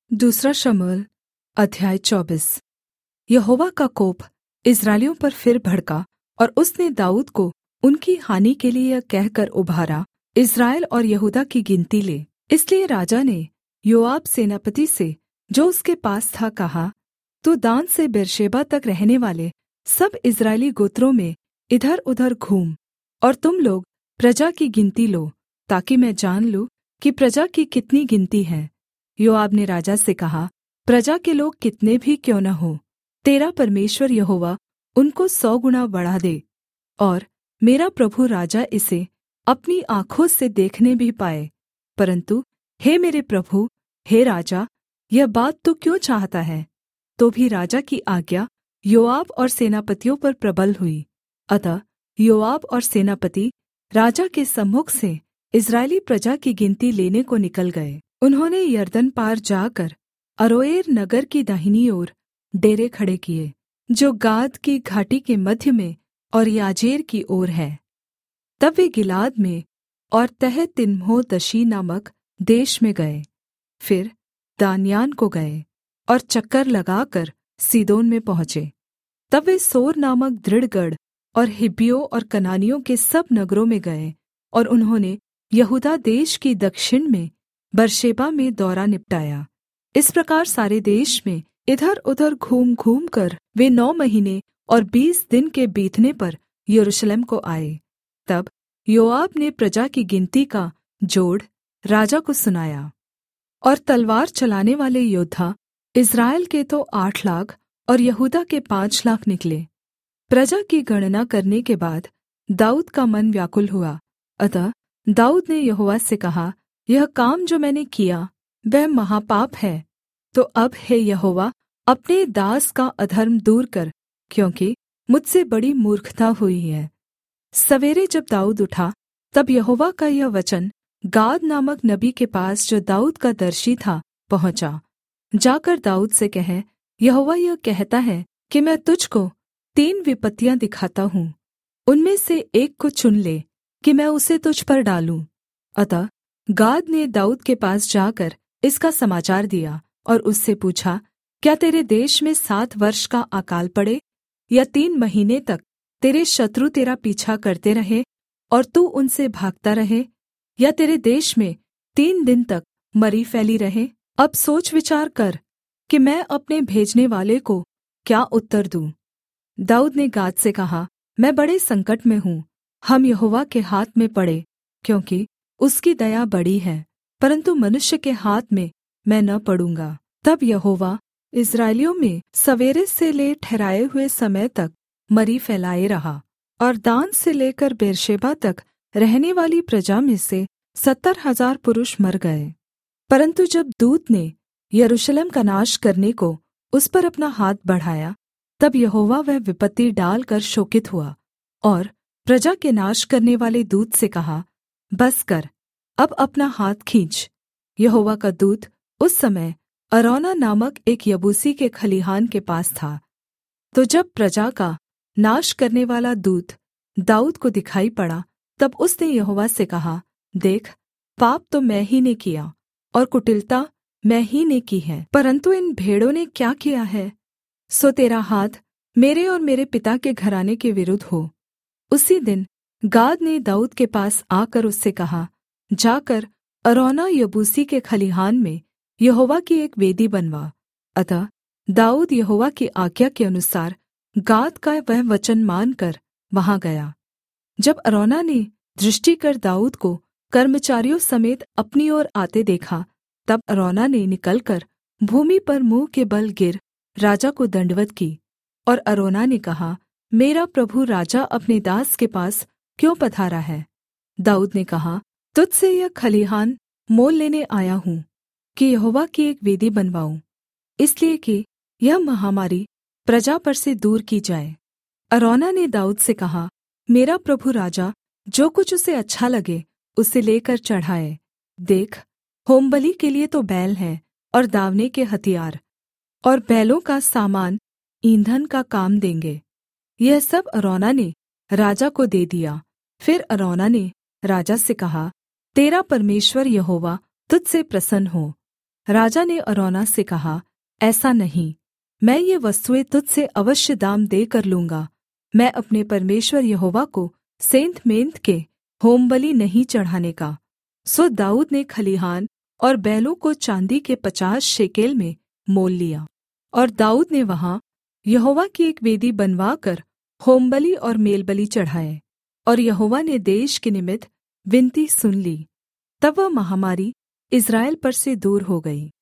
दूसरा शमूएल अध्याय 24। यहोवा का कोप इस्राएलियों पर फिर भड़का और उसने दाऊद को उनकी हानि के लिए यह कहकर उभारा, इस्राएल और यहूदा की गिनती ले। इसलिए राजा ने योआब सेनापति से, जो उसके पास था, कहा, तू दान से बेर्शेबा तक रहने वाले सब इस्राएली गोत्रों में इधर-उधर घूम, और तुम लोग प्रजा की गिनती लो, ताकि मैं जान लूँ कि प्रजा की कितनी गिनती है। योआब ने राजा से कहा, प्रजा के लोग कितने भी क्यों न हों, तेरा परमेश्वर यहोवा उनको 100 गुणा बढ़ा दे, और मेरा प्रभु राजा इसे अपनी आँखों से देखने भी पाए। परन्तु हे मेरे प्रभु, हे राजा, यह बात तू क्यों चाहता है? तो भी राजा की आज्ञा योआब और सेनापतियों पर प्रबल हुई। अतः योआब और सेनापति राजा के सम्मुख से इस्राएली प्रजा की गिनती लेने को निकल गए। उन्होंने यरदन पार जाकर अरोएर नगर की दाहिनी ओर डेरे खड़े किए, जो गाद की घाटी के मध्य में और याजेर की ओर है। तब वे गिलाद में और तहतीम्होदशी नामक देश में गए, फिर दान्यान को गए और चक्कर लगाकर सीदोन में पहुँचे। तब वे सोर नामक दृढ़ गढ़ और हिब्बियों और कनानियों के सब नगरों में गए, और उन्होंने यहूदा देश की दक्षिण में बर्शेबा में दौरा निपटाया। इस प्रकार सारे देश में इधर-उधर घूम घूमकर वे 9 महीने और 20 दिन के बीतने पर यरूशलेम को आए। तब योआब ने प्रजा की गिनती का जोड़ राजा को सुनाया। और तलवार चलाने वाले योद्धा इस्राएल के तो 8 लाख और यहूदा के 5 लाख निकले। प्रजा की गणना करने के बाद दाऊद का मन व्याकुल हुआ। अतः दाऊद ने यहोवा से कहा, यह काम जो मैंने किया वह महापाप है। तो अब हे यहोवा, अपने दास का अधर्म दूर कर, क्योंकि मुझसे बड़ी मूर्खता हुई है। सवेरे जब दाऊद उठा, तब यहोवा का यह वचन गाद नामक नबी के पास, जो दाऊद का दर्शी था, पहुँचा। जाकर दाऊद से कह, यहोवा यह कहता है कि मैं तुझको 3 विपत्तियाँ दिखाता हूँ, उनमें से एक को चुन ले कि मैं उसे तुझ पर डालूं। अतः गाद ने दाऊद के पास जाकर इसका समाचार दिया और उससे पूछा, क्या तेरे देश में 7 वर्ष का अकाल पड़े, या 3 महीने तक तेरे शत्रु तेरा पीछा करते रहे और तू उनसे भागता रहे, या तेरे देश में 3 दिन तक मरी फैली रहे? अब सोच विचार कर कि मैं अपने भेजने वाले को क्या उत्तर दूँ। दाऊद ने गाद से कहा, मैं बड़े संकट में हूँ, हम यहोवा के हाथ में पड़े, क्योंकि उसकी दया बड़ी है, परन्तु मनुष्य के हाथ में मैं न पड़ूँगा। तब यहोवा इस्राएलियों में सवेरे से ले ठहराए हुए समय तक मरी फैलाए रहा, और दान से लेकर बेर्शेबा तक रहने वाली प्रजा में से 70,000 पुरुष मर गए। परन्तु जब दूत ने यरूशलेम का नाश करने को उस पर अपना हाथ बढ़ाया, तब यहोवा वह विपत्ति डालकर शोकित हुआ और प्रजा के नाश करने वाले दूत से कहा, बस कर, अब अपना हाथ खींच। यहोवा का दूत उस समय अरौना नामक एक यबूसी के खलिहान के पास था। तो जब प्रजा का नाश करने वाला दूत दाऊद को दिखाई पड़ा, तब उसने यहोवा से कहा, देख, पाप तो मैं ही ने किया और कुटिलता मैं ही ने की है, परन्तु इन भेड़ों ने क्या किया है? सो तेरा हाथ मेरे और मेरे पिता के घराने के विरुद्ध हो। उसी दिन गाद ने दाऊद के पास आकर उससे कहा, जाकर अरौना यबूसी के खलिहान में यहोवा की एक वेदी बनवा। अतः दाऊद यहोवा की आज्ञा के अनुसार गाद का वह वचन मानकर वहाँ गया। जब अरौना ने दृष्टि कर दाऊद को कर्मचारियों समेत अपनी ओर आते देखा, तब अरौना ने निकलकर भूमि पर मुँह के बल गिर राजा को दंडवत की। और अरौना ने कहा, मेरा प्रभु राजा अपने दास के पास क्यों पधारा है? दाऊद ने कहा, तुझसे यह खलिहान मोल लेने आया हूँ कि यहोवा की एक वेदी बनवाऊँ, इसलिए कि यह महामारी प्रजा पर से दूर की जाए। अरौना ने दाऊद से कहा, मेरा प्रभु राजा जो कुछ उसे अच्छा लगे उसे लेकर चढ़ाए। देख, होमबलि के लिए तो बैल है और दावने के हथियार, और बैलों का सामान ईंधन का काम देंगे। यह सब अरौना ने राजा को दे दिया। फिर अरौना ने राजा से कहा, तेरा परमेश्वर यहोवा तुझ से प्रसन्न हो। राजा ने अरौना से कहा, ऐसा नहीं, मैं ये वस्तुएँ तुझ से अवश्य दाम देकर लूँगा। मैं अपने परमेश्वर यहोवा को सेंत-मेंत के होमबलि नहीं चढ़ाने का। सो दाऊद ने खलिहान और बैलों को चाँदी के 50 शेकेल में मोल लिया। और दाऊद ने वहाँ यहोवा की एक वेदी बनवाकर होमबलि और मेलबलि चढ़ाए। और यहोवा ने देश के निमित्त विनती सुन ली। तब वह महामारी इस्राएल पर से दूर हो गई।